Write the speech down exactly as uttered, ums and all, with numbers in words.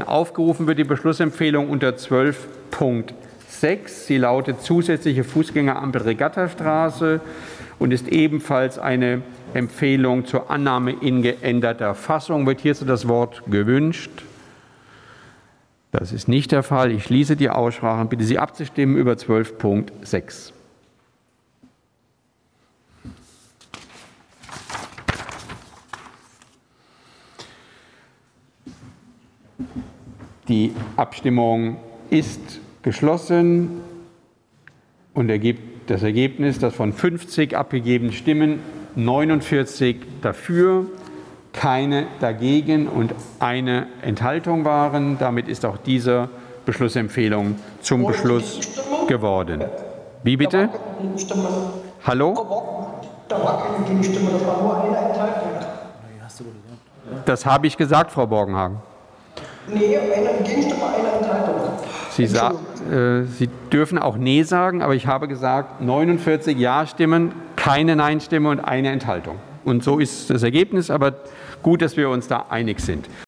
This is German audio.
Aufgerufen wird die Beschlussempfehlung unter zwölf Punkt sechs. Sie lautet zusätzliche Fußgängerampel Regattastraße und ist ebenfalls eine Empfehlung zur Annahme in geänderter Fassung. Wird hierzu das Wort gewünscht? Das ist nicht der Fall. Ich schließe die Aussprache und bitte Sie abzustimmen über zwölf Punkt sechs. Die Abstimmung ist geschlossen und ergibt das Ergebnis, dass von fünfzig abgegebenen Stimmen neunundvierzig dafür, keine dagegen und eine Enthaltung waren. Damit ist auch diese Beschlussempfehlung zum Beschluss geworden. Wie bitte? Hallo? Da war keine Gegenstimme, das war nur eine Enthaltung. Das habe ich gesagt, Frau Borgenhagen. Nee, eine Gegenstimme, eine Enthaltung. Sie, sa äh, Sie dürfen auch Nee sagen, aber ich habe gesagt neunundvierzig Ja-Stimmen, keine Nein-Stimme und eine Enthaltung. Und so ist das Ergebnis, aber gut, dass wir uns da einig sind.